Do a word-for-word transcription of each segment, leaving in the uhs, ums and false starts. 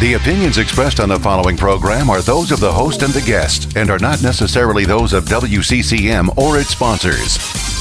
The opinions expressed on the following program are those of the host and the guest and are not necessarily those of W C C M or its sponsors.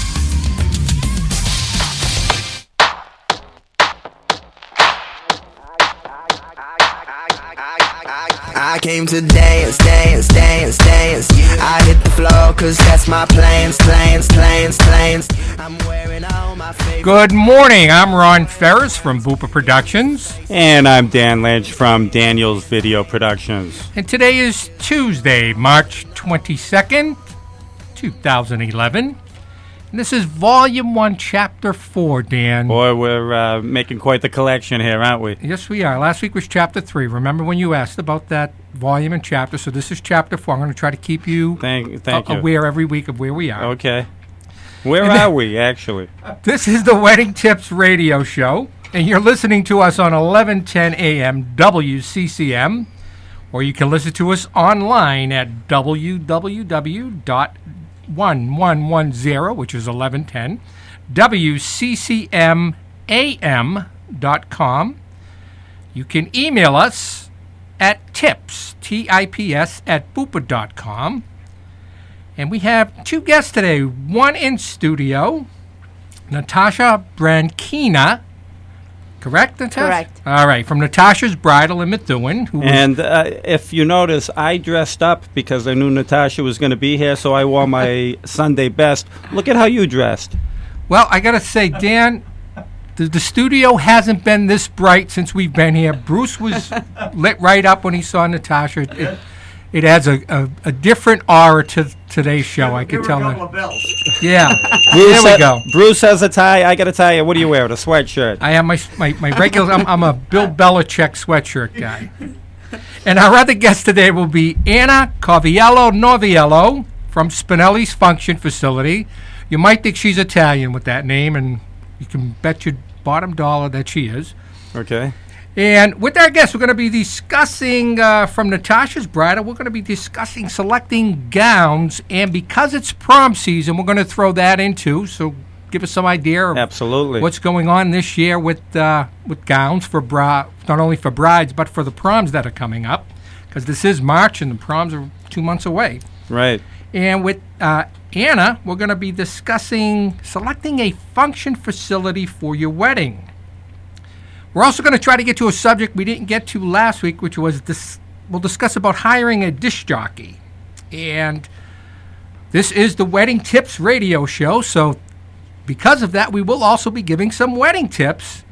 I came to dance, dance, dance, dance. I hit the floor cause that's my plans, plans, plans, plans. I'm wearing all my favorite. Good morning, I'm Ron Ferris from Boopa Productions. And I'm Dan Lynch from Daniel's Video Productions. And today is Tuesday, March twenty-second, two thousand eleven. And this is Volume one, Chapter four, Dan. Boy, we're uh, making quite the collection here, aren't we? Yes, we are. Last week was Chapter three. Remember when you asked about that volume and chapter? So this is Chapter four. I'm going to try to keep you, thank, thank a- you. aware every week of where we are. Okay. Where And are then- we, actually? This is the Wedding Tips Radio Show, and you're listening to us on eleven ten a.m. W C C M, or you can listen to us online at w w w dot one one one zero, which is eleven ten, W C C M A M dot com. You can email us at tips, T I P S, at boopa dot com. And we have two guests today, one in studio, Natasha Brankina. Correct, Natasha? Correct. All right, from Natasha's Bridal in Methuen. Who was- And uh, if you notice, I dressed up because I knew Natasha was going to be here, so I wore my Sunday best. Look at how you dressed. Well, I got to say, Dan, the, the studio hasn't been this bright since we've been here. Bruce was lit right up when he saw Natasha. It, it adds a, a, a different aura to today's show, I can tell you. Yeah, there we ha- go. Bruce has a tie. I got to tell you, what do you wear? A sweatshirt. I have my my, my regular. I'm, I'm a Bill Belichick sweatshirt guy. And our other guest today will be Anna Coviello Noviello from Spinelli's Function Facility. You might think she's Italian with that name, and you can bet your bottom dollar that she is. Okay. And with our guest, we're going to be discussing, uh, from Natasha's Bridal, we're going to be discussing selecting gowns. And because it's prom season, we're going to throw that into. So give us some idea of Absolutely. what's going on this year with uh, with gowns for bra, not only for brides, but for the proms that are coming up. Because this is March and the proms are two months away. Right. And with uh, Anna, we're going to be discussing selecting a function facility for your wedding. We're also going to try to get to a subject we didn't get to last week, which was this. We'll discuss about hiring a disc jockey. And this is the Wedding Tips Radio Show, so because of that, we will also be giving some wedding tips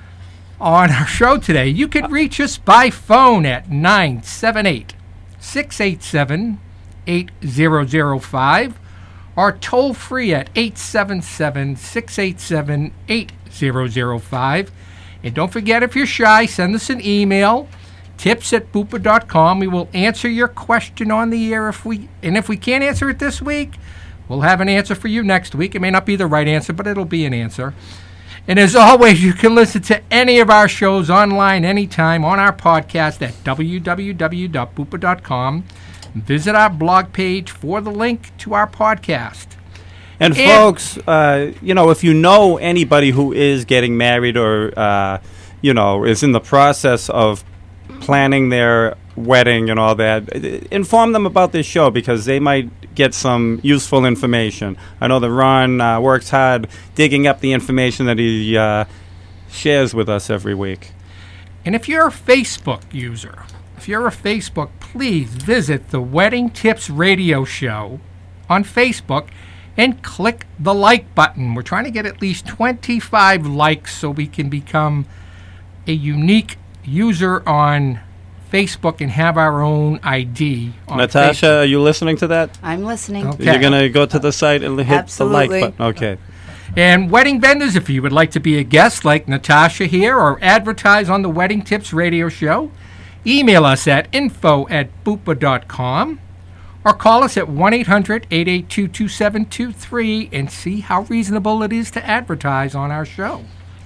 on our show today. You can reach us by phone at nine seven eight, six eight seven, eight zero zero five or toll free at eight seven seven, six eight seven, eight zero zero five. And don't forget, if you're shy, send us an email, tips at boopa dot com. We will answer your question on the air. If we And if we can't answer it this week, we'll have an answer for you next week. It may not be the right answer, but it'll be an answer. And as always, you can listen to any of our shows online anytime on our podcast at w w w dot boopa dot com. Visit our blog page for the link to our podcast. And, And- folks, uh, you know, if you know anybody who is getting married or, uh, you know, is in the process of planning their wedding and all that, inform them about this show because they might get some useful information. I know that Ron uh, works hard digging up the information that he uh, shares with us every week. And if you're a Facebook user, if you're a Facebook, please visit the Wedding Tips Radio Show on Facebook and click the like button. We're trying to get at least twenty-five likes so we can become a unique user on Facebook and have our own I D on Natasha, Facebook. are you listening to that? I'm listening. Okay. You're going to go to the site and hit Absolutely. the like button. Okay. And wedding vendors, if you would like to be a guest like Natasha here or advertise on the Wedding Tips Radio Show, email us at info at boopa dot com or call us at one eight hundred, eight eight two, two seven two three and see how reasonable it is to advertise on our show.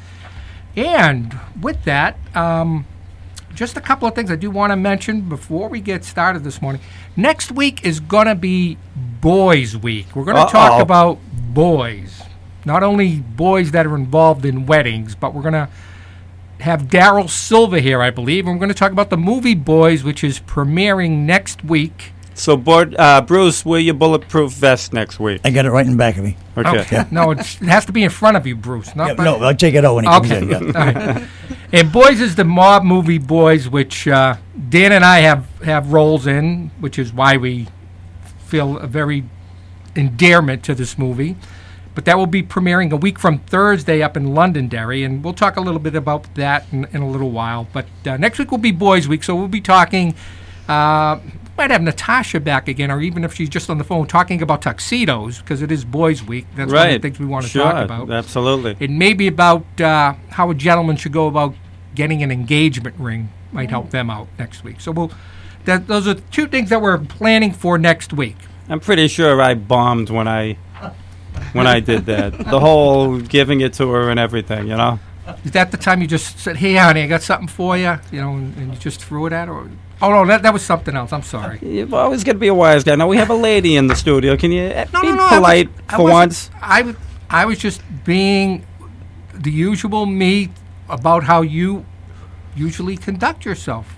And with that, um, just a couple of things I do want to mention before we get started this morning. Next week is going to be Boys Week. We're going to talk Uh-oh. about boys. Not only boys that are involved in weddings, but we're going to have Daryl Silver here, I believe. And we're going to talk about the movie Boys, which is premiering next week. So, board, uh, Bruce, wear your bulletproof vest next week. I got it right in the back of me. Okay. Okay. No, it's, it has to be in front of you, Bruce. Not Yeah, by- no, I'll take it out when he comes Okay. in. Yeah. All right. And Boys is the mob movie Boys, which uh, Dan and I have, have roles in, which is why we feel a very endearment to this movie. But that will be premiering a week from Thursday up in Londonderry, and we'll talk a little bit about that in, in a little while. But uh, next week will be Boys Week, so we'll be talking. Uh, might have Natasha back again, or even if she's just on the phone, talking about tuxedos, because it is Boys Week. That's one of the Right. things we want to Sure, talk about. absolutely. It may be about uh, how a gentleman should go about getting an engagement ring. Might help them out next week. So we'll. That, those are two things that we're planning for next week. I'm pretty sure I bombed when I when I did that. The whole giving it to her and everything, you know? Is that the time you just said, "Hey, honey, I got something for you," you know, and, and you just threw it at her? Or, oh no, that that was something else. I'm sorry. You've always got to be a wise guy. Now, we have a lady in the studio. Can you uh, No, be no, no. I polite was- I for wasn't- once? I was I was just being the usual me about how you usually conduct yourself.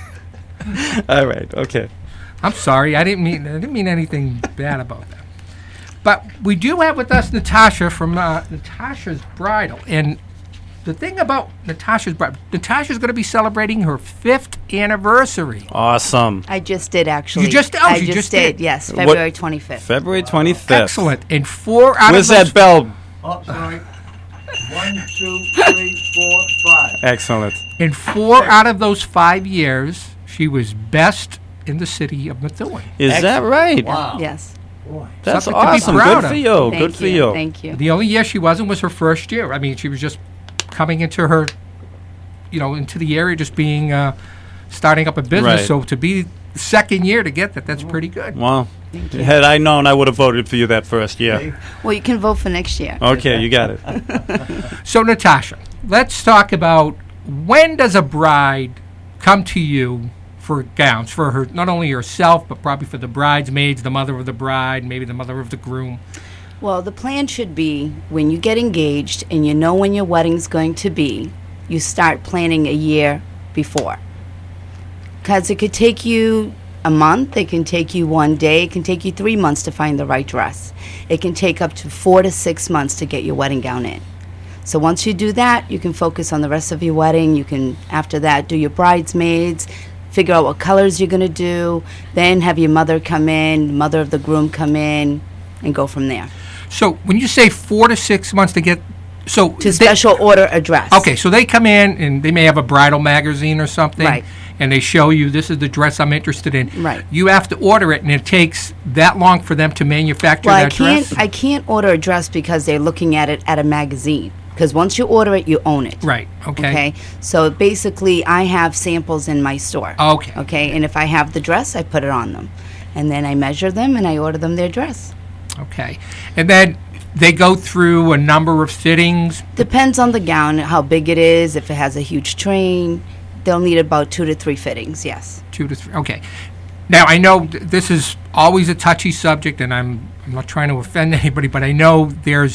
All right, okay. I'm sorry. I didn't mean I didn't mean anything bad about that. But we do have with us Natasha from uh, Natasha's Bridal, and the thing about Natasha's Bridal, Natasha's going to be celebrating her fifth anniversary. Awesome. I just did actually. You just- oh, I you just, just did. did. Yes, What- February twenty-fifth. February twenty-fifth. Excellent. And four out Where's of those that bell? Oh, sorry. One, two, three, four, five. Excellent. in four out of those five years, she was best in the city of Methuen. Is that right? Wow. Yes. That's Something to be awesome. proud Good of. for you. Thank Good for you. you. Thank you. The only year she wasn't was her first year. I mean, she was just coming into her, you know, into the area, just being, uh, starting up a business. Right. So to be the second year to get that, that's pretty good. Well, had I known, I would have voted for you that first year. Well, you can vote for next year. Okay, you got it. So Natasha, let's talk about when does a bride come to you for gowns for her, not only herself, but probably for the bridesmaids, the mother of the bride, maybe the mother of the groom. Well, the plan should be when you get engaged and you know when your wedding's going to be, you start planning a year before. Because it could take you a month, it can take you one day, it can take you three months to find the right dress. It can take up to four to six months to get your wedding gown in. So once you do that, you can focus on the rest of your wedding. You can, after that, do your bridesmaids, figure out what colors you're going to do, then have your mother come in, mother of the groom come in, and go from there. So when you say four to six months to get, so To they- special order a dress. Okay, so they come in and they may have a bridal magazine or something, Right. and they show you this is the dress I'm interested in. Right. You have to order it, and it takes that long for them to manufacture Well, I that can't, dress. I can't order a dress because they're looking at it at a magazine. Because once you order it, you own it. Right. Okay. Okay. So basically, I have samples in my store. Okay. Okay. And if I have the dress, I put it on them, and then I measure them and I order them their dress. Okay, and then they go through a number of fittings. Depends on the gown, how big it is. If it has a huge train, they'll need about two to three fittings. Yes. Two to three. Okay. Now I know th- this is always a touchy subject, and I'm, I'm not trying to offend anybody, but I know there's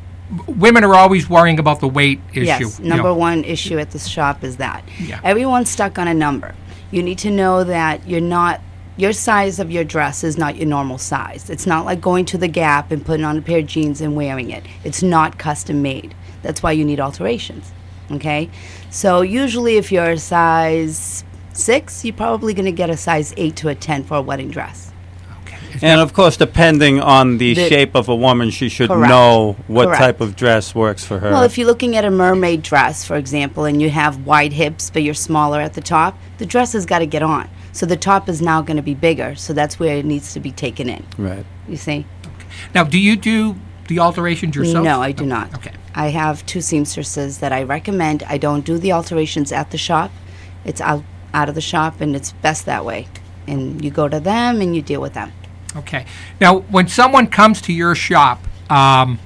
women are always worrying about the weight issue. Yes, you number know. one issue at the shop is that. Yeah. Everyone's stuck on a number. You need to know that you're not, your size of your dress is not your normal size. It's not like going to the Gap and putting on a pair of jeans and wearing it. It's not custom made. That's why you need alterations, okay? So usually if you're a size six, you're probably going to get a size eight to a ten for a wedding dress. Okay. Is And that- of course, depending on the, The- shape of a woman, she should Correct. know what Correct. type of dress works for her. Well, if you're looking at a mermaid dress, for example, and you have wide hips, but you're smaller at the top, the dress has got to get on. So the top is now going to be bigger, so that's where it needs to be taken in. right. You see? now, do you do the alterations yourself? No, I do not. Okay. I have two seamstresses that I recommend. I don't do the alterations at the shop. It's out, out of the shop, and it's best that way. And you go to them, and you deal with them. Okay. Now, when someone comes to your shop, um,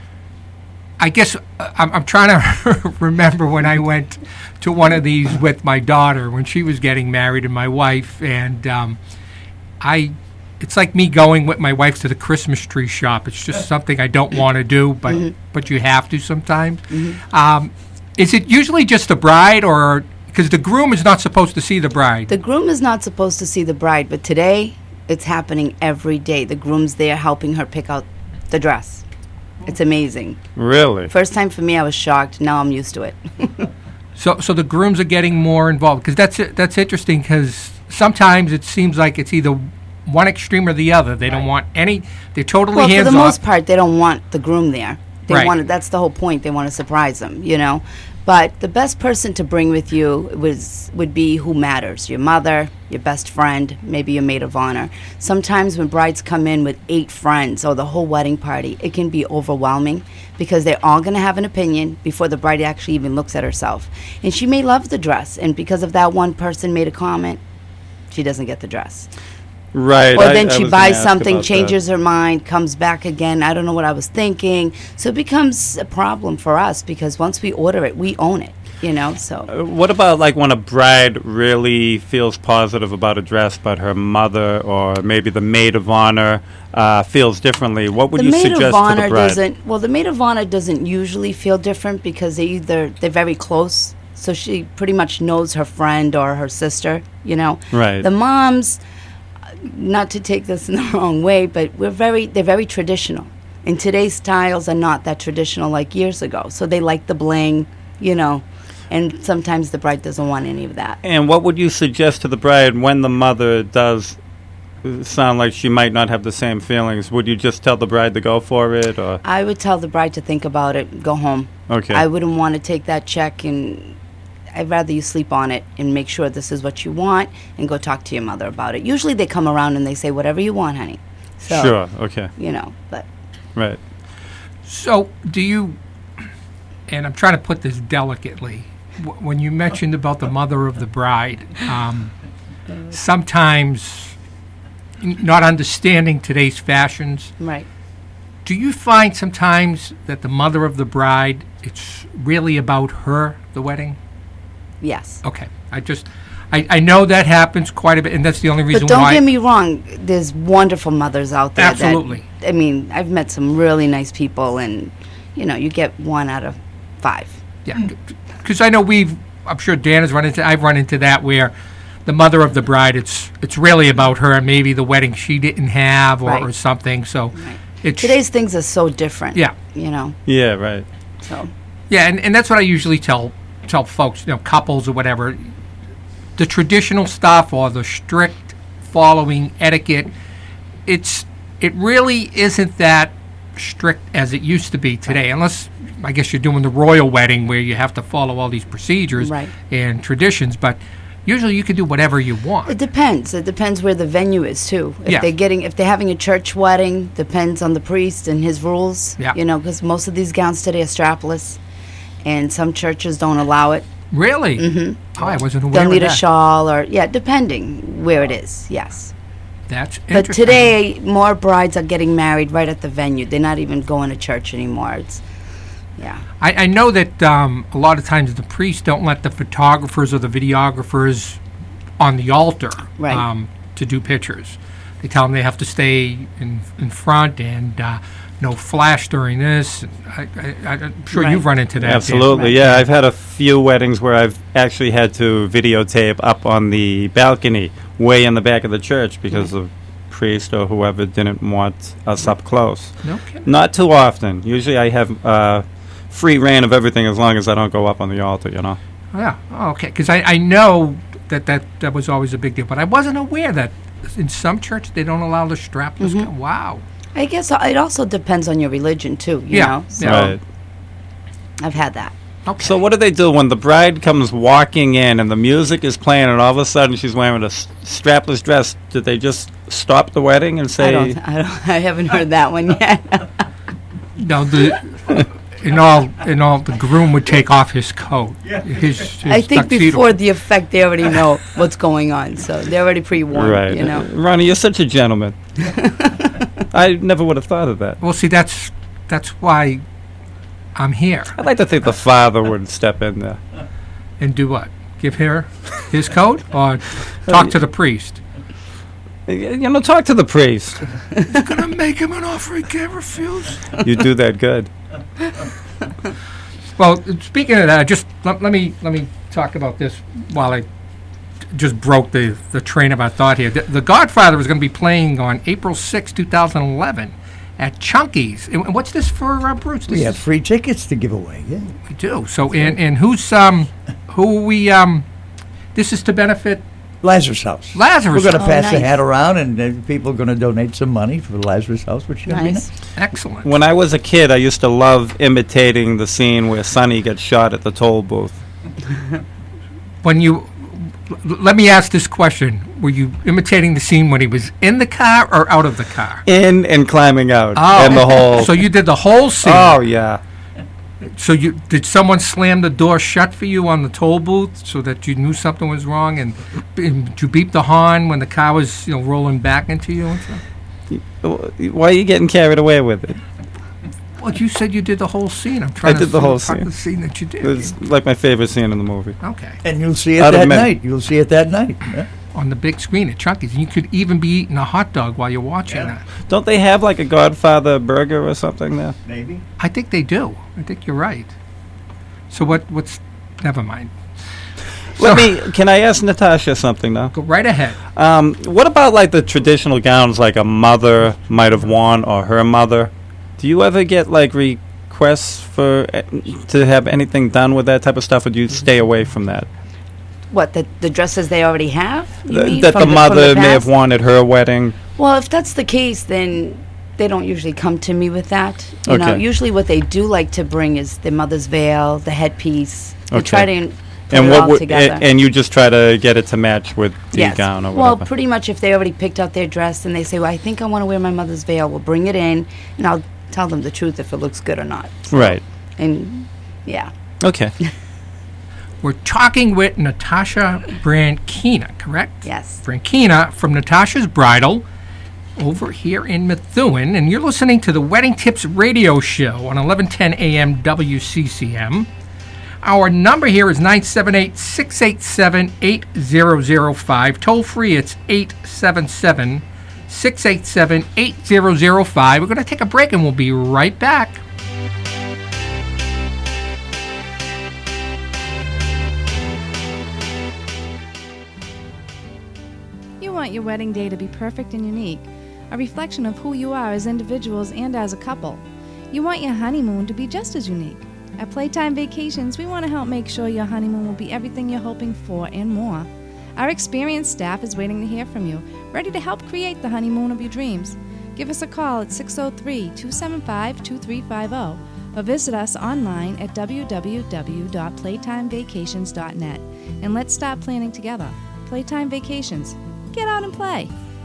I guess uh, I'm, I'm trying to remember when I went to one of these with my daughter when she was getting married and my wife, and um, I. It's like me going with my wife to the Christmas tree shop. It's just something I don't want to do, but but you have to sometimes. Um, Is it usually just the bride, or because the groom is not supposed to see the bride? The groom is not supposed to see the bride, but today it's happening every day. The groom's there helping her pick out the dress. It's amazing. Really? First time for me, I was shocked. Now I'm used to it. So, so the grooms are getting more involved, because that's that's interesting. Because sometimes it seems like it's either one extreme or the other. They don't want any. They're totally Well, for hands the off. most part, they don't want the groom there. They Right. want to, that's the whole point. They want to surprise them, you know. But the best person to bring with you was would be who matters: your mother, your best friend, maybe your maid of honor. Sometimes when brides come in with eight friends or the whole wedding party, it can be overwhelming because they're all going to have an opinion before the bride actually even looks at herself. And she may love the dress, and because of that one person made a comment, she doesn't get the dress. Right. Or I- then I she was gonna buys ask something, about that. changes her mind, comes back again. I don't know what I was thinking. So it becomes a problem for us because once we order it, we own it, you know, so. Uh, What about like when a bride really feels positive about a dress, but her mother or maybe the maid of honor uh, feels differently? What would The you maid suggest of to honor the bride? doesn't, well, the maid of honor doesn't usually feel different because they either, they're very close. So she pretty much knows her friend or her sister, you know. Right. The moms, not to take this in the wrong way, but we're very, they're very traditional. And today's styles are not that traditional like years ago. So they like the bling, you know, and sometimes the bride doesn't want any of that. And what would you suggest to the bride when the mother does uh, sound like she might not have the same feelings? Would you just tell the bride to go for it, or I would tell the bride to think about it, go home. okay? I wouldn't want to take that check, and I'd rather you sleep on it and make sure this is what you want and go talk to your mother about it. Usually they come around and they say, whatever you want, honey. So, Sure. Okay. you know, but Right. So, do you, and I'm trying to put this delicately, w- when you mentioned about the mother of the bride, um, sometimes n- not understanding today's fashions, right. do you find sometimes that the mother of the bride, it's really about her, the wedding? Yes. Okay. I just, I, I know that happens quite a bit, and that's the only reason But don't why. get me wrong, there's wonderful mothers out there. that- Absolutely. I mean, I've met some really nice people, and, you know, you get one out of five. Yeah, because I know we've, I'm sure Dan has run into, I've run into that where the mother of the bride, it's it's really about her and maybe the wedding she didn't have or, Right. or something. So Right. it's Today's things are so different. Yeah. You know, Yeah. Right. so. yeah, and, and that's what I usually tell tell folks, you know, couples or whatever. The traditional stuff or the strict following etiquette, it's it really isn't that strict as it used to be today, unless I guess you're doing the royal wedding where you have to follow all these procedures Right. and traditions, but usually you can do whatever you It want. depends. It depends where the venue is too. If Yeah. they're getting, if they're having a church wedding, depends on the priest and his rules. Yeah. You know, because most of these gowns today are strapless, and some churches don't allow it. Really? Mm-hmm. Oh, I wasn't aware They'll of need a that. shawl or yeah, depending where it is. Yes. That's But interesting. today, more brides are getting married right at the venue. They're not even going to church anymore. It's yeah. I, I know that um, a lot of times the priests don't let the photographers or the videographers on the altar Right. um, to do pictures. They tell them they have to stay in in front and uh, no flash during this. And I, I, I'm sure Right. you've run into that. Dan. Absolutely. Right. Yeah. I've had a few weddings where I've actually had to videotape up on the balcony, way in the back of the church, because the priest or whoever didn't want us up close. No kidding. Not too often. Usually, I have uh, free reign of everything as long as I don't go up on the altar. You know. Yeah. Oh, okay. Because I, I know that, that that was always a big deal, but I wasn't aware that in some churches they don't allow the strapless. Mm-hmm. gown. Wow. I guess it also depends on your religion too. You Yeah. know. So Yeah. Right. I've had that. Okay. So what do they do when the bride comes walking in and the music is playing and all of a sudden she's wearing a s- strapless dress? Did they just stop the wedding and say? I don't. I don't. I haven't heard that one yet. No, the in all in all the groom would take off his coat. His, his I think tuxedo. before the effect, they already know what's going on, so they're already pre-warned. Right. You know. Ronnie, you're such a gentleman. I never would have thought of that. Well, see, that's that's why I'm here. I'd like to think the father would step in there. And do what? Give her his coat or talk to the priest? Y- You know, talk to the priest. Gonna make him an offer he can't refuse. You do that good. Well, speaking of that, just let, let me let me talk about this while I just broke the, the train of our thought here. The, the Godfather is going to be playing on April sixth, twenty eleven at Chunky's. And what's this for, uh, Bruce? This We have is- free tickets to give away. Yeah. we do. So, and, and who's, um, who we, um, this is to benefit Lazarus House. Lazarus We're going to House. pass the nice. hat around, and uh, people are going to donate some money for Lazarus House, which is going to be Nice. nice. Excellent. When I was a kid, I used to love imitating the scene where Sonny gets shot at the toll booth. When you, l- let me ask this question. Were you imitating the scene when he was in the car or out of the car? In and climbing out. Oh, And the whole... So you did the whole scene. Oh, yeah. So you did someone slam the door shut for you on the toll booth so that you knew something was wrong, and, and did you beep the horn when the car was, you know, rolling back into you and stuff? Why are you getting carried away with it? Well, you said you did the whole scene. I'm trying to did the see whole part of scene. the scene that you did. It was like my favorite scene in the movie. Okay. And you'll see it Out of that many. night. You'll see it that night. Yeah. On the big screen at Chunky's. And you could even be eating a hot dog while you're watching Yeah. that. Don't they have like a Godfather burger or something there? Maybe. I think they do. I think you're right. So what? What's? Never mind. Let So- me. Can I ask Natasha something now? Go right ahead. Um, what about like the traditional gowns, like a mother might have worn or her mother? Do you ever get like requests for uh, to have anything done with that type of stuff, or do you stay away from that? What, the, the dresses they already have? you Th- mean, that from the from mother may have past? worn at her wedding. Well, if that's the case, then they don't usually come to me with that. You know, Okay. usually what they do like to bring is their mother's veil, the headpiece. They Okay. try to in- put And it what all would, together. a- and you just try to get it to match with the Yes. gown or Well, whatever. pretty much if they already picked out their dress and they say, well, I think I want to wear my mother's veil, we'll bring it in, and I'll tell them the truth if it looks good or not. Right. And, yeah. Okay. We're talking with Natasha Brankina, correct? Yes. Brankina from Natasha's Bridal over here in Methuen, and you're listening to the Wedding Tips radio show on eleven ten A M W C C M. Our number here is nine seven eight, six eight seven, eight zero zero five. Toll free, it's eight seven seven, six eight seven, eight zero zero five. We're going to take a break and we'll be right back. You want your wedding day to be perfect and unique, a reflection of who you are as individuals and as a couple. You want your honeymoon to be just as unique. At Playtime Vacations, we want to help make sure your honeymoon will be everything you're hoping for and more. Our experienced staff is waiting to hear from you, ready to help create the honeymoon of your dreams. Give us a call at six oh three, two seven five, two three five oh or visit us online at w w w dot playtime vacations dot net and let's start planning together. Playtime Vacations. Get out and play.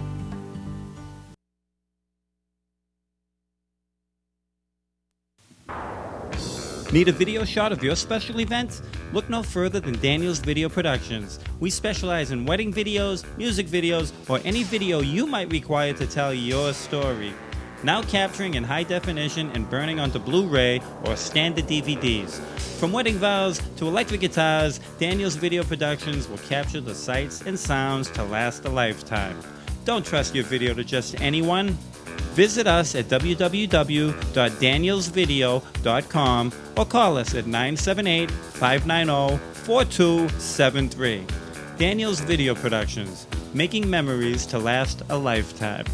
Need a video shot of your special event? Look no further than Daniel's Video Productions. We specialize in wedding videos, music videos, or any video you might require to tell your story. Now capturing in high definition and burning onto Blu-ray or standard D V Ds. From wedding vows to electric guitars, Daniel's Video Productions will capture the sights and sounds to last a lifetime. Don't trust your video to just anyone. Visit us at w w w dot daniels video dot com or call us at nine seven eight, five nine zero, four two seven three. Daniels Video Productions, making memories to last a lifetime.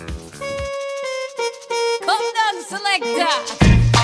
Come down, selector.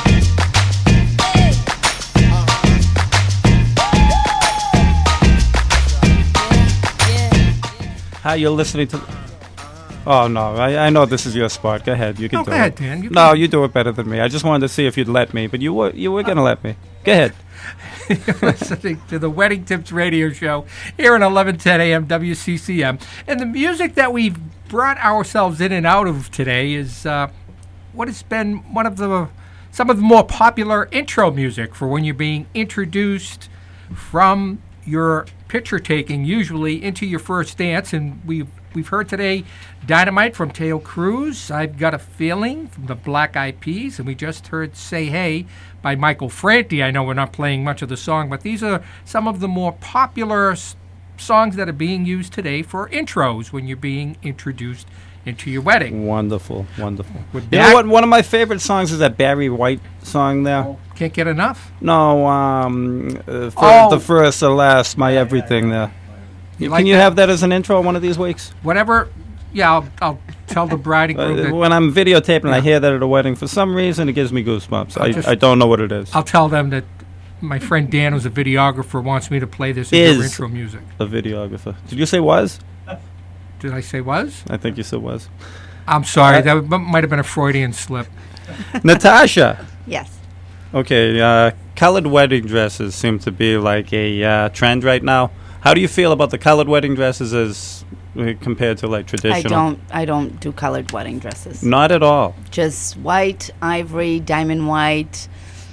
Hi, you're listening to... Oh, no, I, I know this is your spot. Go ahead, you can No, do go it. ahead, Dan. You no, can- you do it better than me. I just wanted to see if you'd let me, but you were you were going to let me. Go ahead. Listening to the Wedding Tips radio show here at eleven ten A M W C C M. And the music that we've brought ourselves in and out of today is uh, what has been one of the some of the more popular intro music for when you're being introduced from your picture taking, usually into your first dance. And we've we've heard today Dynamite from Teo Cruz, I've Got a Feeling from the Black Eyed Peas, and we just heard Say Hey by Michael Franti. I know we're not playing much of the song, but these are some of the more popular s- songs that are being used today for intros when you're being introduced into your wedding. Wonderful, wonderful. With You that- know what? One of my favorite songs is that Barry White song there. Can't get enough. No, um, uh, for Oh. the first, the last, my everything there. You Can like you that? have that as an intro one of these weeks? Whatever. Yeah, I'll, I'll tell the bride and groom Uh, that when I'm videotaping, I Yeah. hear that at a wedding. For some reason, it gives me goosebumps. I'll I, just- I don't know what it is. I'll tell them that my friend Dan, who's a videographer, wants me to play this as Is. their intro music. A videographer. Did you say was? Did I say was? I think you said was. I'm sorry. That w- might have been a Freudian slip. Natasha. Yes. Okay, uh, colored wedding dresses seem to be like a uh, trend right now. How do you feel about the colored wedding dresses as uh, compared to like traditional? I don't. I don't do colored wedding dresses. Not at all. Just white, ivory, diamond white.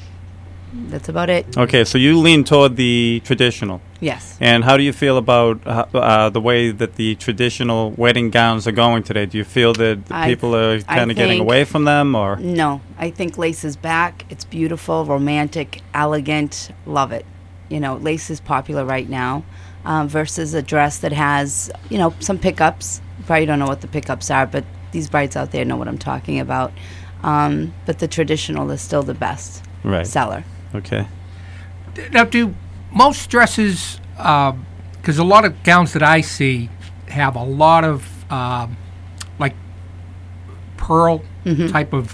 That's about it. Okay, so you lean toward the traditional. Yes. And how do you feel about uh, uh, the way that the traditional wedding gowns are going today? Do you feel that the I people are th- I kind of getting think- away from them, or No, I think lace is back. It's beautiful, romantic, elegant. Love it. You know, lace is popular right now um, versus a dress that has, you know, some pickups. You probably don't know what the pickups are, but these brides out there know what I'm talking about. Um, but the traditional is still the best right? seller. Okay. Now, do most dresses, because a lot of gowns that I see have a lot of um, like pearl Mm-hmm. type of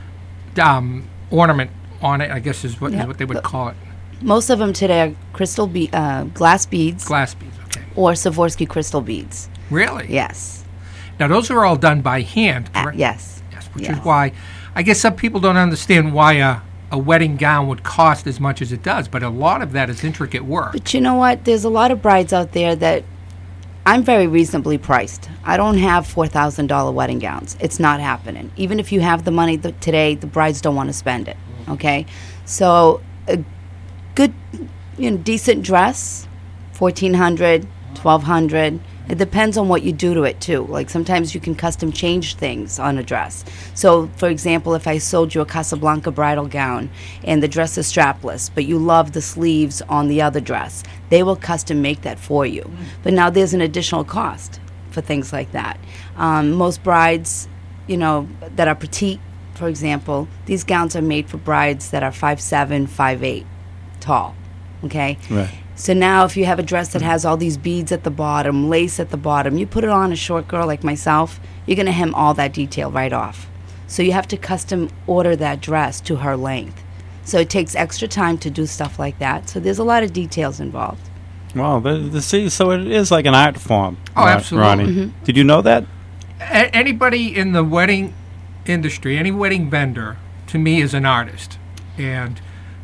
um, ornament on it, I guess is what, is Yeah. what they would The- call it. Most of them today are crystal be- uh, glass beads Glass beads, okay. or Swarovski crystal beads. Really? Yes. Now, those are all done by hand, Uh, correct? yes. Yes, which Yes. is why I guess some people don't understand why a, a wedding gown would cost as much as it does, but a lot of that is intricate work. But you know what? There's a lot of brides out there that I'm very reasonably priced. I don't have four thousand dollars wedding gowns. It's not happening. Even if you have the money th- today, the brides don't want to spend it. Okay? So a good, you know, decent dress, fourteen hundred dollars, twelve hundred dollars. It depends on what you do to it too. Like sometimes you can custom change things on a dress. So for example, if I sold you a Casablanca bridal gown and the dress is strapless, but you love the sleeves on the other dress, they will custom make that for you. But now there's an additional cost for things like that. Um, most brides, you know, that are petite, for example, these gowns are made for brides that are five seven, five eight tall. Okay? Right. So now if you have a dress that has all these beads at the bottom, lace at the bottom, you put it on a short girl like myself, you're going to hem all that detail right off. So you have to custom order that dress to her length. So it takes extra time to do stuff like that. So there's a lot of details involved. Wow. The, the, see, so it is like an art form. Oh, Ron- absolutely. Ronnie. Mm-hmm. Did you know that? A- anybody in the wedding industry, any wedding vendor, to me is an artist. And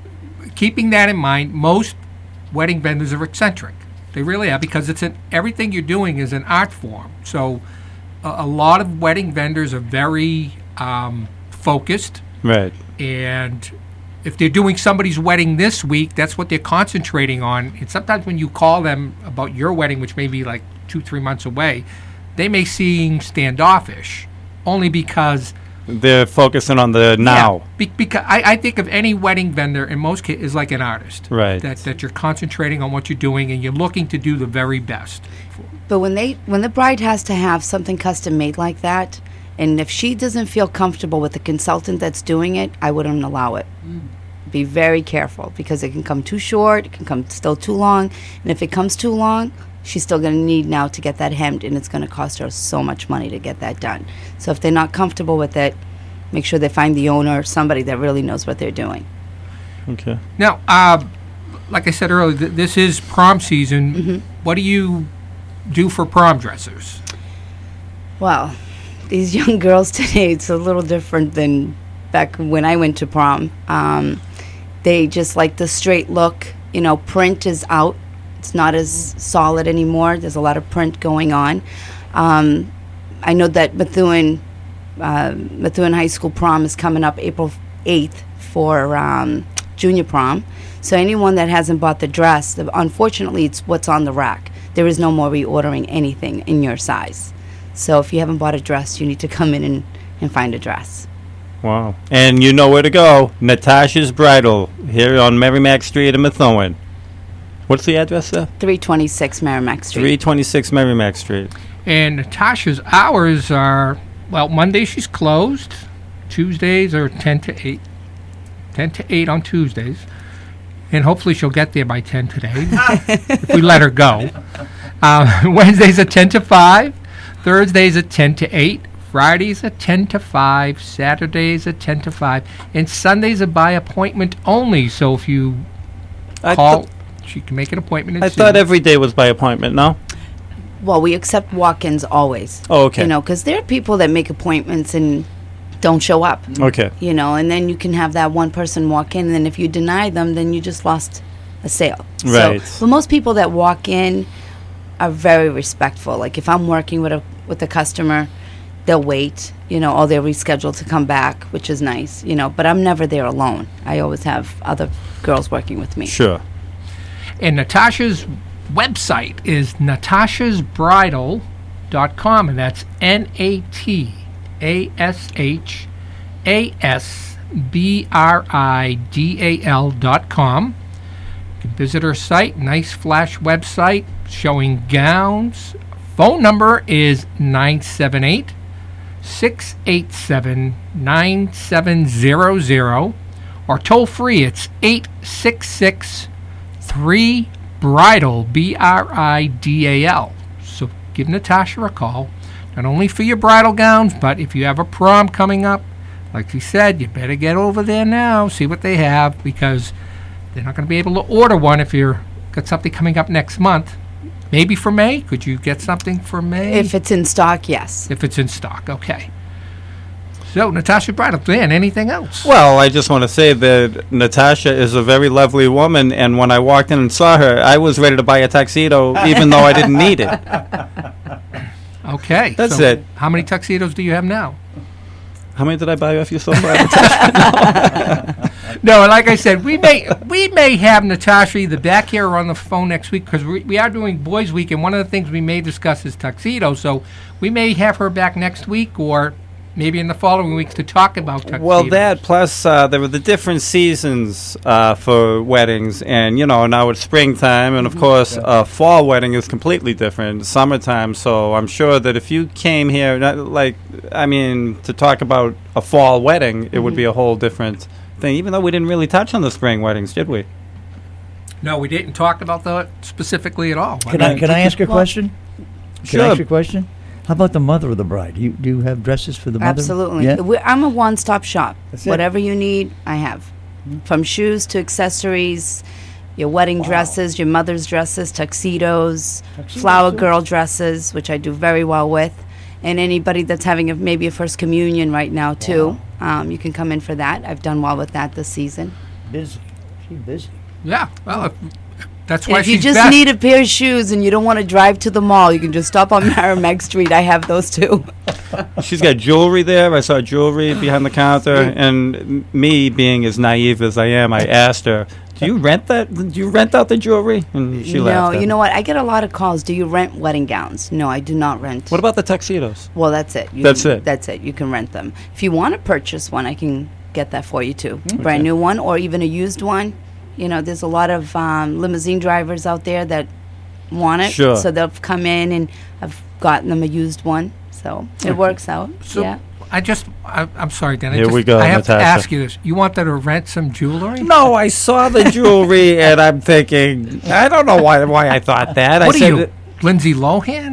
keeping that in mind, most wedding vendors are eccentric. They really are, because it's an, everything you're doing is an art form. So a, a lot of wedding vendors are very um, focused, Right. and if they're doing somebody's wedding this week, that's what they're concentrating on. And sometimes when you call them about your wedding, which may be like two, three months away, they may seem standoffish, only because They're focusing on the now. yeah, be, because I, I think of any wedding vendor in most cases is like an artist, Right. That that you're concentrating on what you're doing and you're looking to do the very best. But when they when the bride has to have something custom made like that, and if she doesn't feel comfortable with the consultant that's doing it, I wouldn't allow it. Be very careful because it can come too short, it can come still too long, and if it comes too long, she's still going to need now to get that hemmed, and it's going to cost her so much money to get that done. So if they're not comfortable with it, make sure they find the owner, somebody that really knows what they're doing. Okay. Now, uh, like I said earlier, th- this is prom season. Mm-hmm. What do you do for prom dressers? Well, these young girls today, it's a little different than back when I went to prom. Um, they just like the straight look. You know, print is out. It's not as solid anymore. There's a lot of print going on. Um, I know that Methuen, uh, Methuen High School prom is coming up April eighth for um, junior prom. So anyone that hasn't bought the dress, the, unfortunately, it's what's on the rack. There is no more reordering anything in your size. So if you haven't bought a dress, you need to come in and, and find a dress. Wow. And you know where to go. Natasha's Bridal here on Merrimack Street in Methuen. What's the address there? three twenty-six Merrimack Street. three twenty-six Merrimack Street. And Natasha's hours are, well, Monday she's closed. Tuesdays are ten to eight. ten to eight on Tuesdays. And hopefully she'll get there by ten today, if we let her go. Uh, Wednesdays are ten to five. Thursdays are ten to eight. Fridays are ten to five. Saturdays are ten to five. And Sundays are by appointment only. So if you I call, th- she can make an appointment. And I see thought you. every day was by appointment, no? Well, we accept walk-ins always. Oh, okay. You know, because there are people that make appointments and don't show up. Okay. You know, and then you can have that one person walk in, and then if you deny them, then you just lost a sale. Right. So, but most people that walk in are very respectful. Like if I'm working with a with a customer, they'll wait. You know, or they'll reschedule to come back, which is nice. You know, but I'm never there alone. I always have other girls working with me. Sure. And Natasha's website is natashas bridal dot com, and that's N A T A S H A S B R I D A L dot com. You can visit her site, nice flash website showing gowns. Phone number is nine seven eight, six eight seven, nine seven zero zero, or toll free it's eight six six, three bridal, B R I D A L. So give Natasha a call, not only for your bridal gowns, but if you have a prom coming up, like she said, you better get over there now, see what they have, because they're not going to be able to order one if you've got something coming up next month. Maybe for May? Could you get something for May? If it's in stock, yes. If it's in stock, okay. So, Natasha Bridal, Dan, anything else? Well, I just want to say that Natasha is a very lovely woman, and when I walked in and saw her, I was ready to buy a tuxedo, even though I didn't need it. Okay. That's so it. How many tuxedos do you have now? How many did I buy off you so far, Natasha? No, like I said, we may we may have Natasha either back here or on the phone next week, because we, we are doing Boys Week, and one of the things we may discuss is tuxedos. So we may have her back next week, or maybe in the following weeks, to talk about tuxedos. Well, that plus uh, there were the different seasons uh, for weddings, and you know now it's springtime, and of course a fall wedding is completely different, summertime. So I'm sure that if you came here, not, like I mean, to talk about a fall wedding, it would be a whole different thing. Even though we didn't really touch on the spring weddings, did we? No, we didn't talk about that specifically at all. Can I can I ask a Well, question? Can Sure. I ask you a question? How about the mother of the bride? You do you have dresses for the mother? Absolutely. Yeah? We, I'm a one-stop shop. That's it. Whatever you need, I have. From shoes to accessories, your wedding dresses, your mother's dresses, tuxedos, Tuxedos flower too? girl dresses, which I do very well with, and anybody that's having a, maybe a first communion right now too. Um, you can come in for that. I've done well with that this season. Busy. She's busy. Yeah, well, if, that's And why if you she's just best. need a pair of shoes and you don't want to drive to the mall, you can just stop on Merrimack Street. I have those too. She's got jewelry there. I saw jewelry behind the counter, and m- me being as naive as I am, I asked her, "Do you rent that? Do you rent out the jewelry?" And she no, laughed. at you me. know what? I get a lot of calls. Do you rent wedding gowns? No, I do not rent. What about the tuxedos? Well, that's it. You That's can- it. That's it. You can rent them. If you want to purchase one, I can get that for you too. Hmm. Brand new one or even a used one. You know, there's a lot of um, limousine drivers out there that want it. Sure. So they'll come in and I've gotten them a used one. So it works out. So yeah. I just, I, I'm sorry, Dan. I Here just, we go, I have Natasha. to ask you this. You wanted to rent some jewelry? No, I saw the jewelry, and I'm thinking, I don't know why why I thought that. What I are said, you, Lindsay Lohan?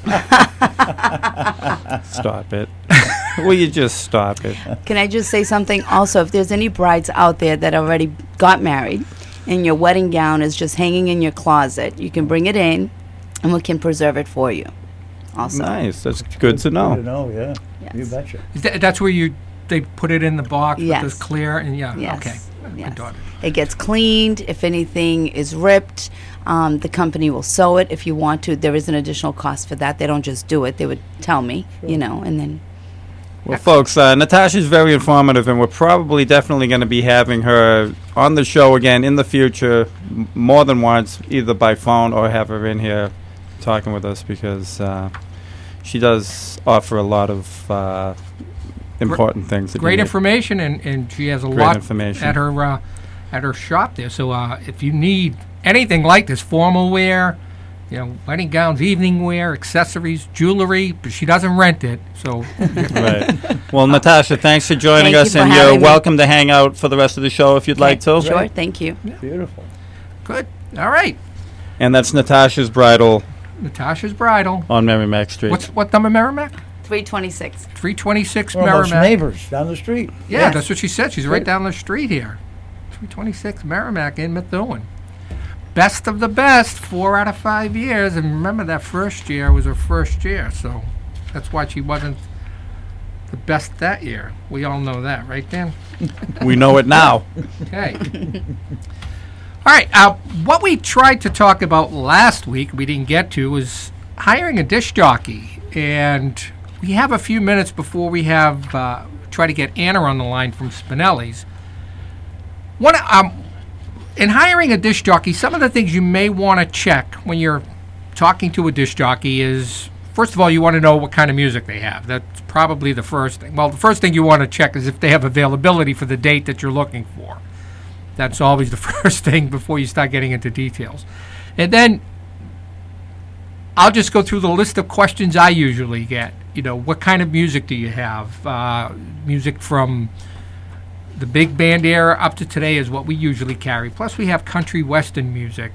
"Stop it! Will you just stop it?" Can I just say something also? If there's any brides out there that already got married and your wedding gown is just hanging in your closet, you can bring it in and we can preserve it for you. Also. Nice. That's good to Good to know. know, yeah. Yes. You betcha. Is that, that's where you, they put it in the box Yes. with this clear, and yeah, Yes. okay. Yes. Good daughter. It gets cleaned. If anything is ripped, um, the company will sew it if you want to. There is an additional cost for that. They don't just do it. They would tell me, you know, and then Well, folks, uh, Natasha's very informative, and we're probably definitely going to be having her on the show again in the future, m- more than once, either by phone or have her in here talking with us, because uh, she does offer a lot of uh, important things. that you Great need. information, and, and she has a Great lot information. at her uh, at her shop there. So uh, if you need anything like this, formal wear, you know, wedding gowns, evening wear, accessories, jewelry, but she doesn't rent it. So, Right. Well, Natasha, thanks for joining Thank you us, for and having you're me. welcome to hang out for the rest of the show if you'd like to. Sure, thank you. Beautiful. good. All right. And that's Natasha's Bridal Natasha's Bridal. on Merrimack Street. What's what number Merrimack? three twenty-six. three twenty-six We're almost Merrimack. neighbors down the street. Yeah, Yes. that's what she said. She's right down the street here. three twenty-six Merrimack in Methuen. Best of the best, four out of five years. And remember, that first year was her first year, so that's why she wasn't the best that year. We all know that, right, Dan? We know it now. Okay. All right. Uh, what we tried to talk about last week, we didn't get to, was hiring a disc jockey. And we have a few minutes before we have uh, try to get Anna on the line from Spinelli's. One, um, in hiring a disc jockey, some of the things you may want to check when you're talking to a disc jockey is, first of all, you want to know what kind of music they have. That's probably the first thing. Well, the first thing you want to check is if they have availability for the date that you're looking for. That's always the first thing before you start getting into details. And then I'll just go through the list of questions I usually get. You know, what kind of music do you have? Uh, music from the big band era up to today is what we usually carry. Plus, we have country western music.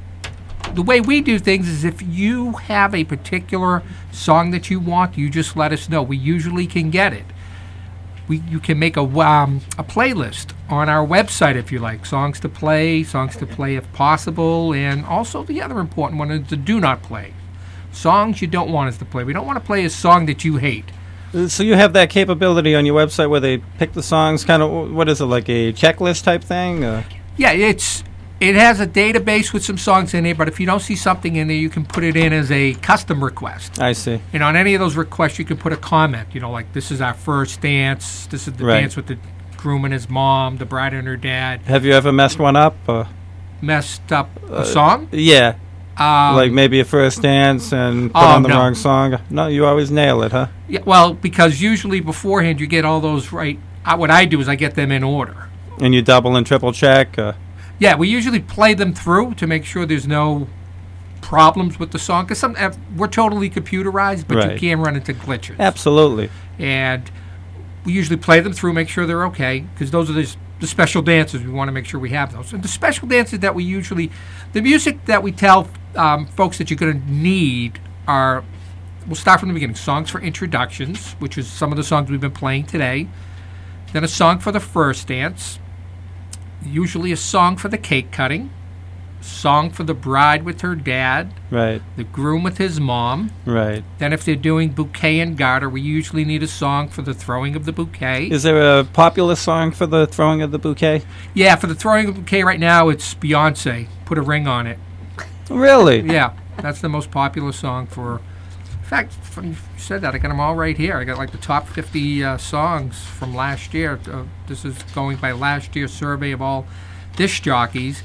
The way we do things is if you have a particular song that you want, you just let us know. We usually can get it. We, you can make a, um, a playlist on our website if you like. Songs to play, songs to play if possible, and also the other important one is the do not play. Songs you don't want us to play. We don't want to play a song that you hate. So you have that capability on your website where they pick the songs, kind of, what is it, like a checklist type thing? Uh, Yeah, it's it has a database with some songs in there, but if you don't see something in there, you can put it in as a custom request. I see. And on any of those requests, you can put a comment, you know, like this is our first dance, this is the Right. dance with the groom and his mom, the bride and her dad. Have you ever messed one up? Uh, Messed up a Uh, song? yeah. Um, like maybe a first dance and put oh, on the no. wrong song? No, you always nail it, huh? Yeah, well, because usually beforehand you get all those right. Uh, what I do is I get them in order. And you double and triple check? Uh, Yeah, we usually play them through to make sure there's no problems with the song. Because some uh, we're totally computerized, but Right. you can run into glitches. absolutely. And we usually play them through, make sure they're okay, because those are the, s- the special dances. We want to make sure we have those. And the special dances that we usually, the music that we tell um, folks that you're going to need are, we'll start from the beginning. Songs for introductions, which is some of the songs we've been playing today. Then a song for the first dance. Usually a song for the cake cutting. Song for the bride with her dad. Right, The groom with his mom. right. Then if they're doing bouquet and garter, we usually need a song for the throwing of the bouquet. Is there a popular song for the throwing of the bouquet? Yeah, for the throwing of the bouquet right now, it's Beyonce, Put a Ring on It. Really? Yeah, that's the most popular song for... In fact, funny you said that. I got them all right here. I got like the top fifty uh, songs from last year. Uh, this is going by last year's survey of all disc jockeys.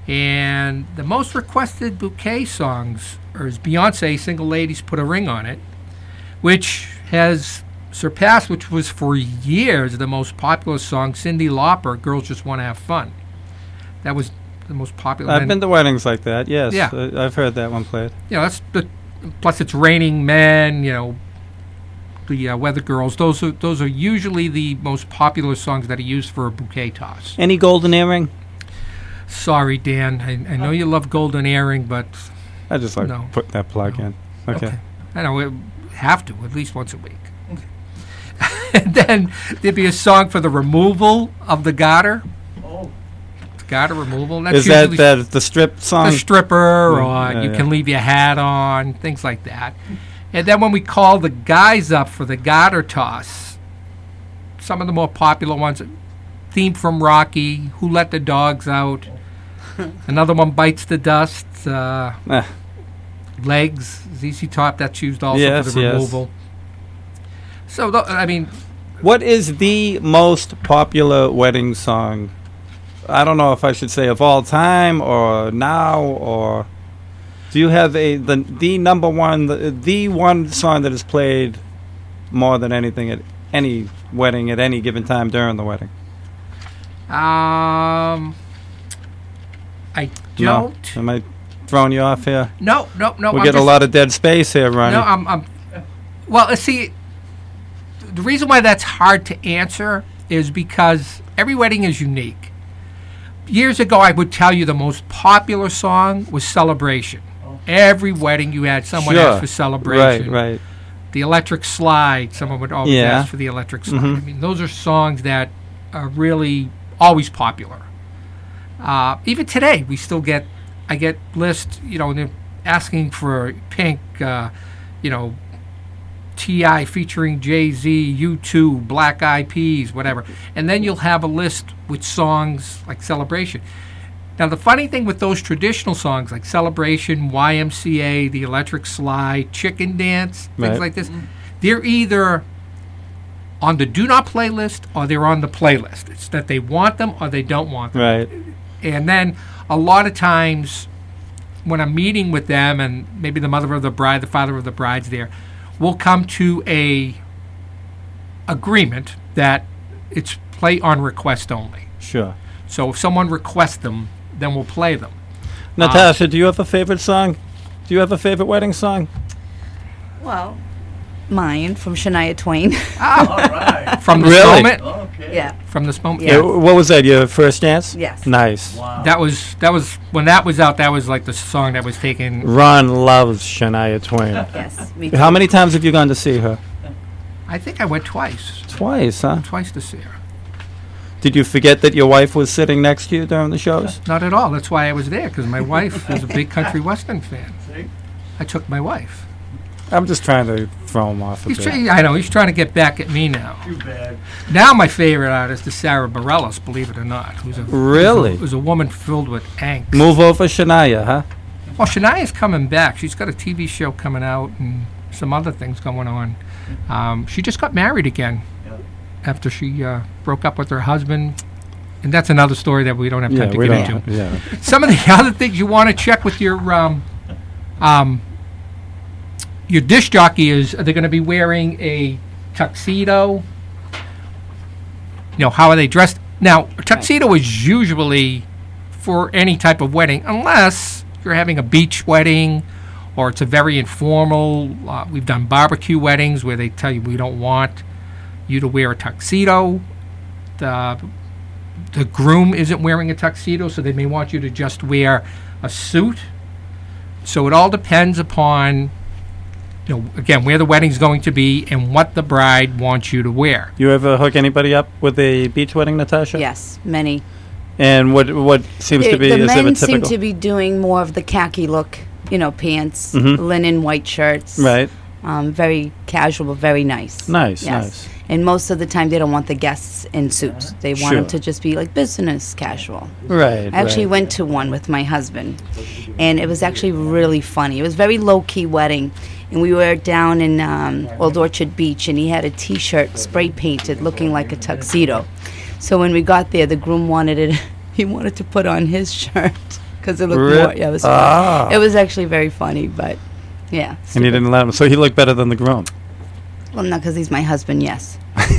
And the most requested bouquet songs are is Beyonce, Single Ladies, Put a Ring on It, which has surpassed, which was for years the most popular song, Cyndi Lauper, Girls Just Want to Have Fun. That was the most popular. I've Then- been to weddings like that, yes. Yeah. Uh, I've heard that one played. you know, that's the, plus it's Raining Men, you know, the uh, Weather Girls. Those are those are usually the most popular songs that are used for a bouquet toss. Any golden earring? Sorry, Dan. I, I know you love Golden Earring, but I just like No. putting that plug No. in. Okay. I know we have to at least once a week. And then there'd be a song for the removal of the garter. Oh, Garter removal. That's Is that usually the, the strip song? the stripper, or Mm, yeah, you yeah. can leave your hat on, things like that. And then when we call the guys up for the garter toss, some of the more popular ones, theme from Rocky, Who Let the Dogs Out, another one, Bites the Dust, uh, Eh, Legs, Z Z Top, that's used also Yes, for the yes. removal. So, th- I mean, what is the most popular wedding song? I don't know if I should say of all time or now, or do you have a the the number one the, the one song that is played more than anything at any wedding at any given time during the wedding? um, I don't. No? Am I throwing you off here? No, no, no. We I'm get a just- lot of dead space here, Ronnie. No, I'm. I'm well, uh, see, the reason why that's hard to answer is because every wedding is unique. Years ago, I would tell you the most popular song was Celebration. Every wedding you had someone Sure. ask for Celebration. Right, right. The Electric Slide, someone would always Yeah. ask for the Electric Slide. Mhm. I mean, those are songs that are really always popular. Uh, even today, we still get, I get lists, you know, and they're asking for Pink, uh, you know, T I featuring Jay-Z, U two, Black Eyed Peas, whatever. And then you'll have a list with songs like Celebration. Now, the funny thing with those traditional songs like Celebration, Y M C A, The Electric Slide, Chicken Dance, things Right. like this, they're either on the do not play list or they're on the playlist. It's that they want them or they don't want them. Right. And then a lot of times when I'm meeting with them and maybe the mother of the bride, the father of the bride's there, we'll come to a agreement that it's play on request only. Sure. So if someone requests them, then we'll play them. Natasha, do you have a favorite song? Do you have a favorite wedding song? Well, mine from Shania Twain. All right. From this Really? moment, Okay. Yeah. from this moment, Yeah. Yeah, what was that? Your first dance? Yes. Nice. Wow. that was that was when that was out. That was like the song that was taken. Ron loves Shania Twain. Yes. Me too. How many times have you gone to see her? I think I went twice, Twice, huh? twice to see her. Did you forget that your wife was sitting next to you during the shows? Not at all. That's why I was there because my wife is a big country western fan. See? I took my wife. I'm just trying to throw him off a He's bit. trying, I know he's trying to get back at me now. Too bad. Now my favorite artist is Sarah Bareilles, believe it or not. Who's a Really? Who's a, who's a woman filled with angst. Move over Shania, huh? Well, Shania's coming back. She's got a T V show coming out and some other things going on. Um, she just got married again Yeah. after she uh, broke up with her husband. And that's another story that we don't have time Yeah, to we get don't. into. Yeah. Some of the other things you want to check with your um, um, your disc jockey is: are they going to be wearing a tuxedo? You know, how are they dressed? Now, a tuxedo is usually for any type of wedding, unless you're having a beach wedding or it's a very informal. Uh, we've done barbecue weddings where they tell you we don't want you to wear a tuxedo. The the groom isn't wearing a tuxedo, so they may want you to just wear a suit. So it all depends upon, you know, again, where the wedding's going to be and what the bride wants you to wear. You ever hook anybody up with a beach wedding, Natasha? Yes, many. And what what seems to The- be the is there a men seem typical? to be doing more of the khaki look, you know, pants, Mhm. linen white shirts. Right. Um, very casual, very nice. Nice, Yes. nice. And most of the time, they don't want the guests in suits. They want them Sure. to just be like business casual. Right. I actually right. went to one with my husband, and it was actually really funny. It was a very low-key wedding, and we were down in um, Old Orchard Beach, and he had a T-shirt spray painted looking like a tuxedo. So when we got there, the groom wanted it. He wanted to put on his shirt because it looked Re- more. Yeah, it was. Funny. Ah. It was actually very funny, but yeah. And you stupid. didn't let him. So he looked better than the groom. Well, not because he's my husband. Yes.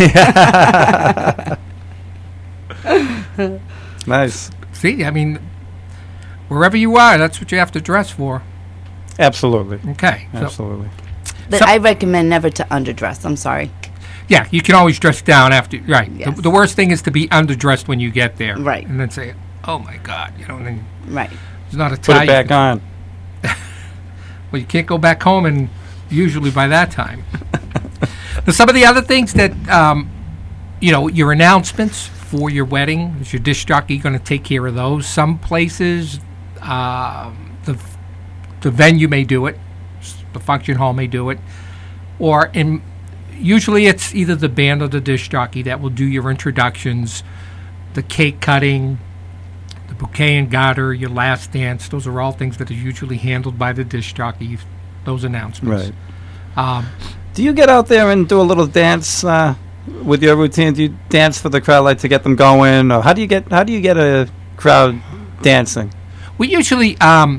Nice. See, I mean, wherever you are, that's what you have to dress for. Absolutely. Okay. So, Absolutely. But So- I recommend never to underdress. I'm sorry. yeah, you can always dress down after. Right. Yes. The, the worst thing is to be underdressed when you get there. Right. And then say, "Oh my God," you know, and then Right. there's not a Put tie. it back on. Well, you can't go back home, and usually by that time. Now, some of the other things that, um, you know, your announcements for your wedding, is your disc jockey going to take care of those? Some places, um the the venue may do it, s- the function hall may do it, or in usually it's either the band or the disc jockey that will do your introductions, the cake cutting, the bouquet and garter, your last dance. Those are all things that are usually handled by the disc jockey, those announcements. Right. Um, Do you get out there and do a little dance uh, with your routine? Do you dance for the crowd, like to get them going, or how do you get how do you get a crowd dancing? we usually, um,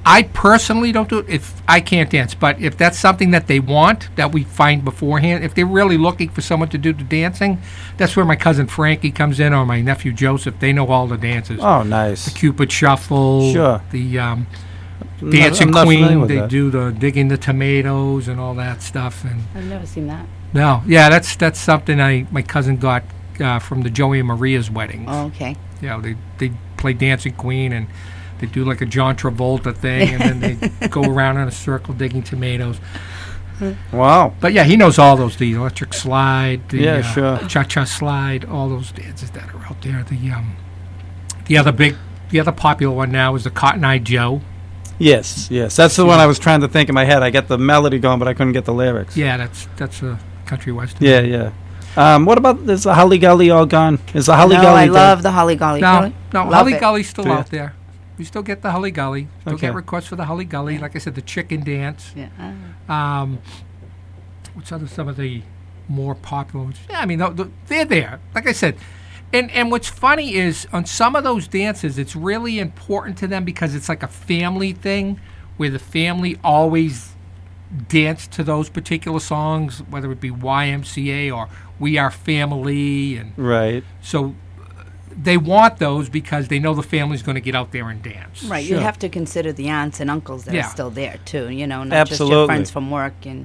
I personally don't do it if I can't dance, but if that's something that they want, that we find beforehand, if they're really looking for someone to do the dancing, that's where my cousin Frankie comes in, or my nephew Joseph. They know all the dances. Oh, nice. The Cupid Shuffle. Sure. The um, I'm Dancing not- I'm not familiar Queen. with They that. do the digging the tomatoes and all that stuff. And I've never seen that. no, yeah, that's that's something I my cousin got uh, from the Joey and Maria's weddings. Oh, okay. You know, they they play Dancing Queen and they do like a John Travolta thing, and then they go around in a circle digging tomatoes. Wow. But yeah, he knows all those. The electric slide, the Yeah, uh, sure. cha-cha slide, all those dances that are out there. The um, the other big, the other popular one now is the Cotton Eye Joe. Yes, yes. That's the one I was trying to think in my head. I got the melody going, but I couldn't get the lyrics. Yeah, that's that's a country western. Yeah, yeah. Um, what about, is the Holly Gully all gone? Is the Holly no, Gully I dead? love the Holly Golly. No, Really? no, Love Holly it. Gully's still Do you? out there. We still get the Holly Gully. Still Okay. get requests for the Holly Gully. Like I said, the chicken dance. Yeah. Um, what's other some of the more popular ones? Yeah, I mean th- th- they're there. Like I said, and and what's funny is on some of those dances, it's really important to them because it's like a family thing, where the family always dance to those particular songs, whether it be Y M C A or We Are Family, and Right. so uh, they want those because they know the family's going to get out there and dance. Right. Sure. You have to consider the aunts and uncles that Yeah. are still there too. You know, not just your Absolutely. friends from work and.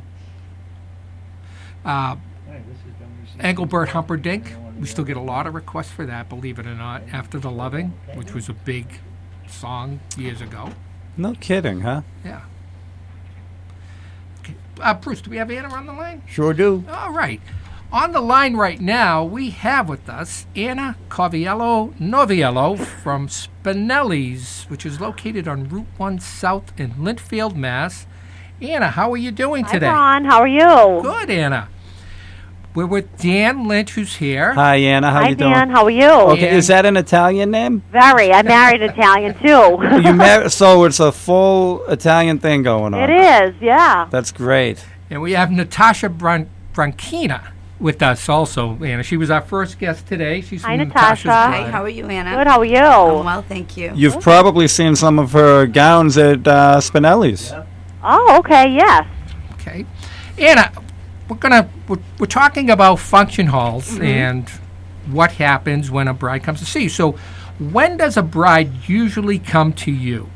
Uh, Engelbert Humperdinck, we still get a lot of requests for that, believe it or not, After the Loving, which was a big song years ago. No kidding, huh? Yeah. Okay. Uh, Bruce, do we have Anna on the line? Sure do. All right. On the line right now, we have with us Anna Coviello Noviello from Spinelli's, which is located on Route one South in Lintfield, Mass. Anna, how are you doing today? Hi, Ron. How are you? Good, Anna. We're with Dan Lynch, who's here. Hi, Anna. How Hi, you doing? Dan. How are you? Okay, And- is that an Italian name? Very. I married Italian, too. You mar- so it's a full Italian thing going on. It is, yeah. That's great. And we have Natasha Bran- Branchina with us also, Anna. She was our first guest today. She's Hi, from Natasha. Natasha's Hey, Bride. how are you, Anna? Good. How are you? I'm well, thank you. You've probably seen some of her gowns at uh, Spinelli's. Oh, okay. Yes. Okay. Anna, we're gonna we're, we're talking about function halls Mm-hmm. and what happens when a bride comes to see you. So when does a bride usually come to you?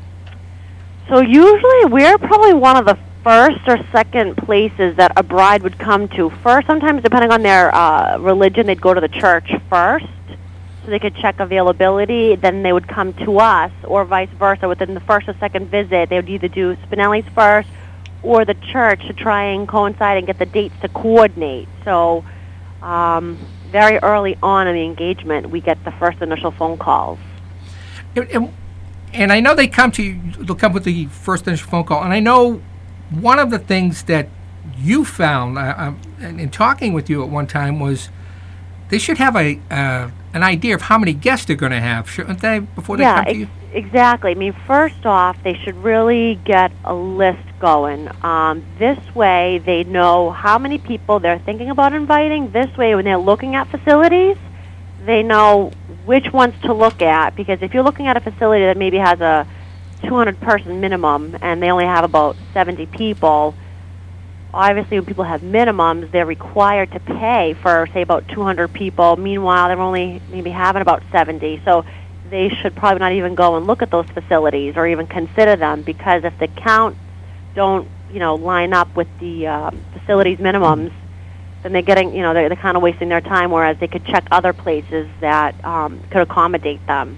So usually we're probably one of the first or second places that a bride would come to. First, sometimes depending on their uh, religion, they'd go to the church first, so they could check availability. Then they would come to us, or vice versa. Within the first or second visit, they would either do Spinelli's first or the church to try and coincide and get the dates to coordinate. So um, very early on in the engagement, we get the first initial phone calls. And, and, and I know they come to you, they'll come with the first initial phone call. And I know one of the things that you found uh, um, in, in talking with you at one time was they should have a uh, an idea of how many guests they're going to have, shouldn't they, before they yeah, come to ex- you? exactly. I mean, first off, they should really get a list going. Um, this way, they know how many people they're thinking about inviting. This way, when they're looking at facilities, they know which ones to look at. Because if you're looking at a facility that maybe has a two hundred person minimum and they only have about seventy people, obviously when people have minimums, they're required to pay for, say, about two hundred people. Meanwhile, they're only maybe having about seventy. So they should probably not even go and look at those facilities or even consider them, because if the counts don't, you know, line up with the uh, facilities minimums, then they're getting, you know, they're, they're kind of wasting their time, whereas they could check other places that um, could accommodate them.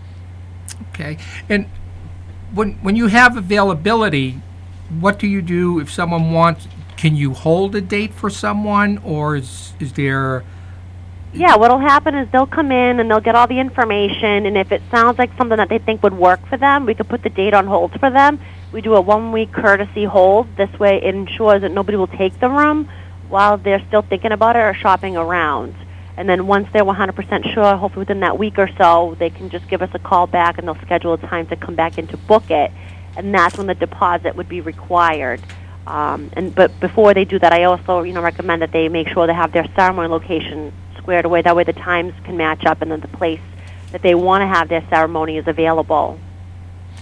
Okay. And when when you have availability, what do you do if someone wants? Can you hold a date for someone, or is is there? Yeah, what'll happen is they'll come in and they'll get all the information, and if it sounds like something that they think would work for them, we could put the date on hold for them. We do a one-week courtesy hold. This way it ensures that nobody will take the room while they're still thinking about it or shopping around. And then once they're one hundred percent sure, hopefully within that week or so, they can just give us a call back and they'll schedule a time to come back in to book it. And that's when the deposit would be required. Um, and but before they do that, I also, you know, recommend that they make sure they have their ceremony location squared away. That way the times can match up and then the place that they want to have their ceremony is available.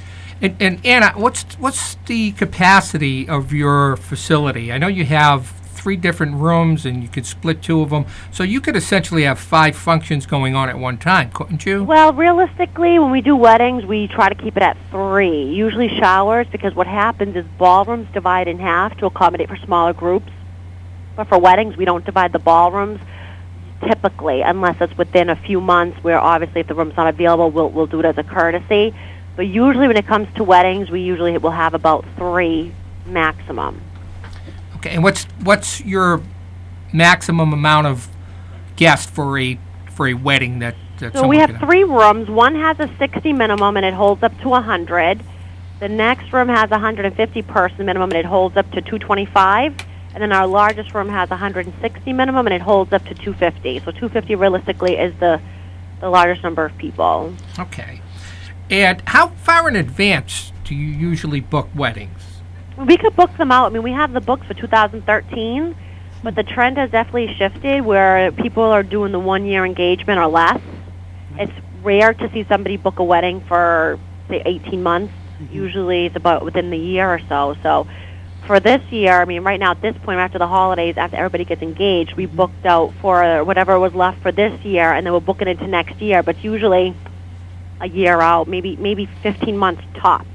And, and Anna, what's what's the capacity of your facility? I know you have three different rooms, and you could split two of them, so you could essentially have five functions going on at one time, couldn't you? Well, realistically, when we do weddings, we try to keep it at three. Usually showers, because what happens is ballrooms divide in half to accommodate for smaller groups. But for weddings, we don't divide the ballrooms typically, unless it's within a few months, where obviously if the room's not available, we'll we'll do it as a courtesy. But usually when it comes to weddings, we usually will have about three maximum. Okay, and what's what's your maximum amount of guests for a for a wedding that? that So we have can three rooms. One has a sixty minimum, and it holds up to one hundred. The next room has a one hundred fifty person minimum, and it holds up to two twenty-five. And then our largest room has one hundred sixty minimum, and it holds up to two fifty. So two fifty realistically is the the largest number of people. Okay. And how far in advance do you usually book weddings? We could book them out. I mean, we have the books for two thousand thirteen, but the trend has definitely shifted where people are doing the one-year engagement or less. It's rare to see somebody book a wedding for, say, eighteen months. Mm-hmm. Usually it's about within the year or so. So for this year, I mean, right now at this point, after the holidays, after everybody gets engaged, we booked out for whatever was left for this year, and then we're booking into next year. But usually a year out, maybe maybe fifteen months tops.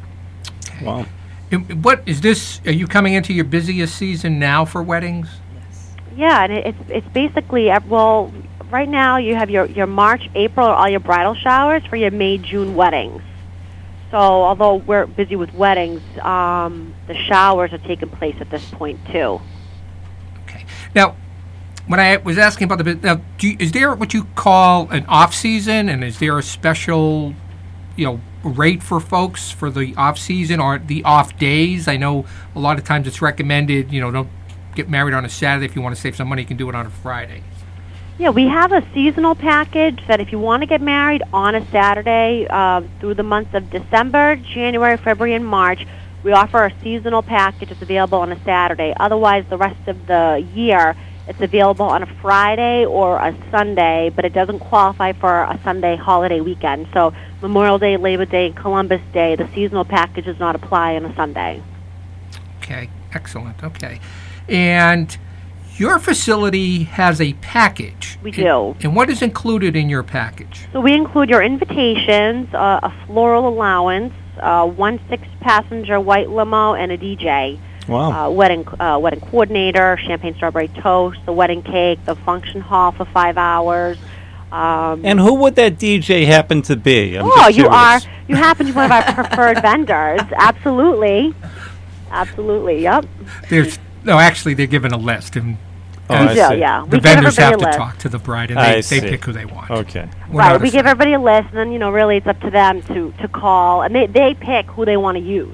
Wow. And what is this? Are you coming into your busiest season now for weddings? Yeah, and it, it's it's basically uh, well, right now you have your your March, April, all your bridal showers for your May, June weddings. So although we're busy with weddings, um, the showers are taking place at this point too. Okay. Now, when I was asking about the bus- now, do you, is there what you call an off season, and is there a special, you know, rate for folks for the off season or the off days? I know a lot of times it's recommended, you know, don't get married on a Saturday. If you want to save some money, you can do it on a Friday. Yeah, we have a seasonal package that if you want to get married on a Saturday uh, through the months of December, January, February, and March, we offer a seasonal package that's available on a Saturday. Otherwise, the rest of the year, it's available on a Friday or a Sunday, but it doesn't qualify for a Sunday holiday weekend. So Memorial Day, Labor Day, and Columbus Day, the seasonal package does not apply on a Sunday. Okay, excellent. Okay. And your facility has a package. We do. And what is included in your package? So we include your invitations, uh, a floral allowance, uh, one six-passenger white limo, and a D J. Wow. Uh, wedding uh, wedding coordinator, champagne strawberry toast, the wedding cake, the function hall for five hours. Um, And who would that D J happen to be? I'm oh, just you are curious. you happen to be one of our preferred vendors. Absolutely, absolutely. Yep. There's no, actually, they're given a list, and Oh, and I do, see. yeah. the We give vendors have everybody to a list. talk to the bride, and I they, they see. pick who they want. Okay. We're Right. not We a- give everybody a list, and then you know, really, it's up to them to to call, and they they pick who they want to use.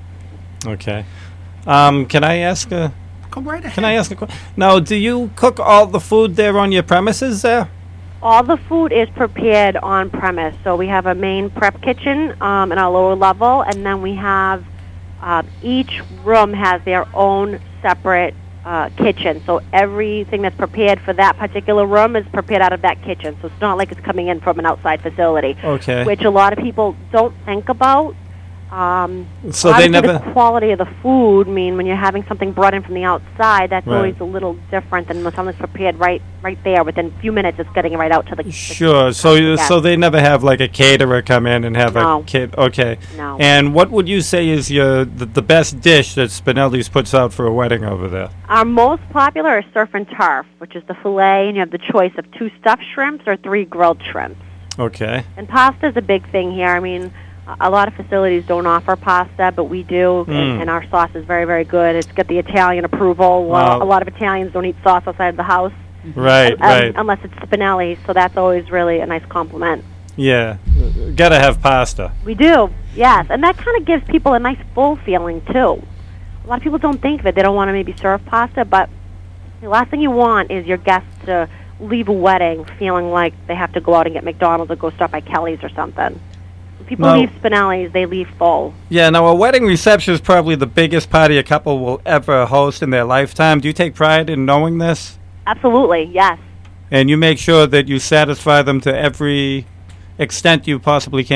Okay. Um, can I ask a? Go right ahead. Can I ask a question? Now, do you cook all the food there on your premises there? All the food is prepared on premise. So we have a main prep kitchen um, in our lower level, and then we have uh, each room has their own separate uh, kitchen. So everything that's prepared for that particular room is prepared out of that kitchen. So it's not like it's coming in from an outside facility, Okay. which a lot of people don't think about. Um, So they obviously never- the quality of the food. I mean, when you're having something brought in from the outside, that's Right. always a little different than when something's prepared right, right there. Within a few minutes, it's getting right out to the. the Sure. So, you, Yeah. so they never have like a caterer come in and have No. a kid. Okay. No. And what would you say is your the, the best dish that Spinelli's puts out for a wedding over there? Our most popular is surf and turf, which is the fillet, and you have the choice of two stuffed shrimps or three grilled shrimps. Okay. And pasta is a big thing here. I mean, a lot of facilities don't offer pasta, but we do, Mm. and, and our sauce is very, very good. It's got the Italian approval. Well, Wow. a lot of Italians don't eat sauce outside the house. Right. um, right. Unless it's Spinelli, so that's always really a nice compliment. Yeah. Gotta have pasta. We do, yes, and that kind of gives people a nice full feeling too. A lot of people don't think of it; they don't want to maybe serve pasta, but the last thing you want is your guests to leave a wedding feeling like they have to go out and get McDonald's or go stop by Kelly's or something. When people No. leave Spinelli's, they leave full. Yeah. Now, a wedding reception is probably the biggest party a couple will ever host in their lifetime. Do you take pride in knowing this? Absolutely, yes. And you make sure that you satisfy them to every extent you possibly can.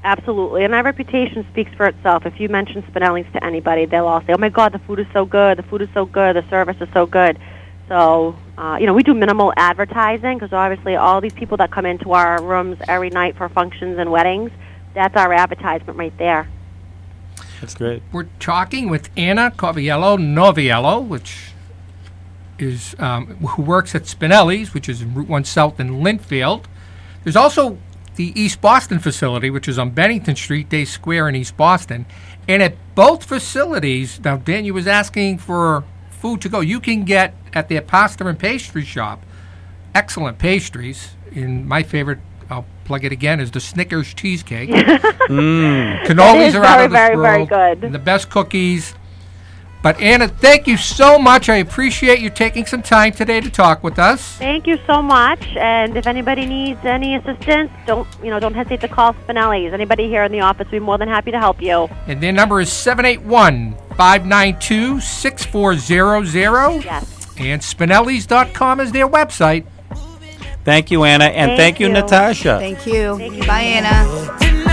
Absolutely, and our reputation speaks for itself. If you mention Spinelli's to anybody, they'll all say, "Oh my God, the food is so good! The food is so good! The service is so good!" So, uh, you know, we do minimal advertising because obviously all these people that come into our rooms every night for functions and weddings, that's our advertisement right there. That's great. We're talking with Anna Coviello Noviello, which is um, who works at Spinelli's, which is in Route one South in Linfield. There's also the East Boston facility, which is on Bennington Street, Day Square in East Boston. And at both facilities, now Dan, you was asking for food to go. You can get at their pasta and pastry shop excellent pastries. In my favorite, I'll plug it again, is the Snickers cheesecake. mm. Cannolis are out of this very, world. very good. And the best cookies. But Anna, thank you so much. I appreciate you taking some time today to talk with us. Thank you so much. And if anybody needs any assistance, don't you know, don't hesitate to call Spinelli's. Anybody here in the office, we're more than happy to help you. And their number is seven eight one, five nine two, six four zero zero. Yes. And Spinellis dot com is their website. Thank you, Anna, and Thank thank, you, you. Natasha. Thank you. Thank you. Bye, Anna.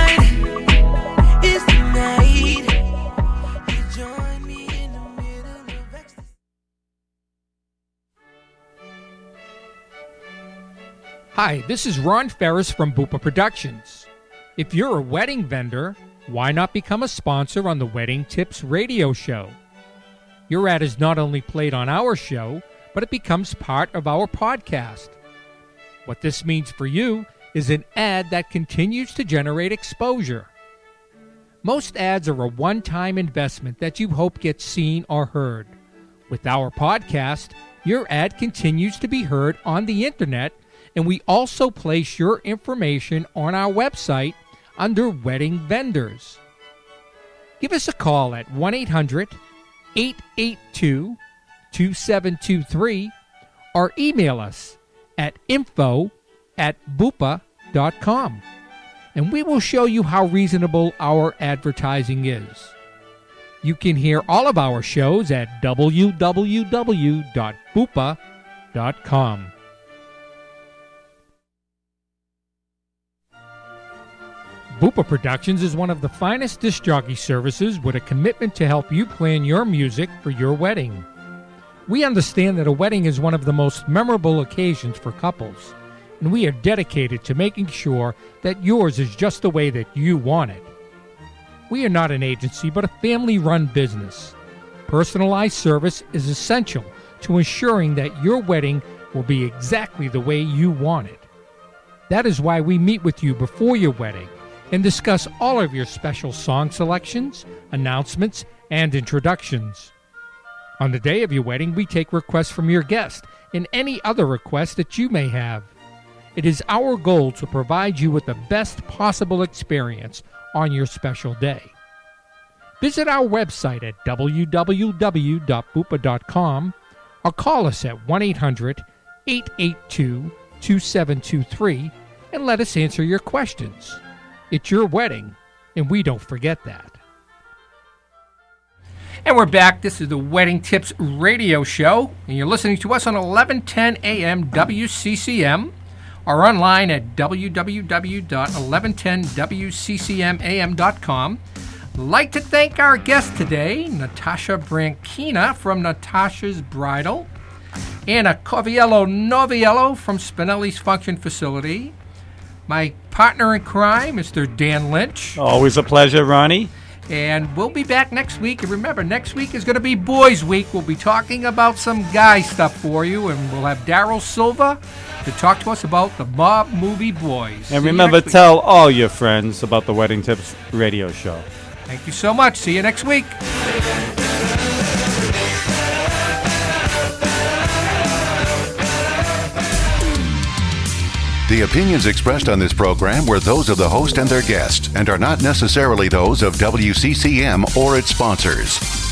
Hi, this is Ron Ferris from Bupa Productions. If you're a wedding vendor, why not become a sponsor on the Wedding Tips radio show? Your ad is not only played on our show, but it becomes part of our podcast. What this means for you is an ad that continues to generate exposure. Most ads are a one-time investment that you hope gets seen or heard. With our podcast, your ad continues to be heard on the internet, and we also place your information on our website under Wedding Vendors. Give us a call at one eight hundred, eight eight two, two seven two three or email us at info at bupa dot com, and we will show you how reasonable our advertising is. You can hear all of our shows at w w w dot bupa dot com. Bupa Productions is one of the finest disc jockey services with a commitment to help you plan your music for your wedding. We understand that a wedding is one of the most memorable occasions for couples, and we are dedicated to making sure that yours is just the way that you want it. We are not an agency, but a family-run business. Personalized service is essential to ensuring that your wedding will be exactly the way you want it. That is why we meet with you before your wedding and discuss all of your special song selections, announcements, and introductions. On the day of your wedding, we take requests from your guest and any other requests that you may have. It is our goal to provide you with the best possible experience on your special day. Visit our website at w w w dot bupa dot com or call us at one eight hundred, eight eight two, two seven two three and let us answer your questions. It's your wedding, and we don't forget that. And we're back. This is the Wedding Tips radio show, and you're listening to us on eleven ten a m W C C M or online at w w w dot eleven ten w c c m a m dot com. I'd like to thank our guest today, Natasha Branchina from Natasha's Bridal, Anna Coviello Noviello from Spinelli's Function Facility, my partner in crime, Mister Dan Lynch. Always a pleasure, Ronnie. And we'll be back next week. And remember, next week is going to be Boys Week. We'll be talking about some guy stuff for you. And we'll have Daryl Silva to talk to us about the mob movie Boys. And remember, tell all your friends about the Wedding Tips radio show. Thank you so much. See you next week. The opinions expressed on this program were those of the host and their guest and are not necessarily those of W C C M or its sponsors.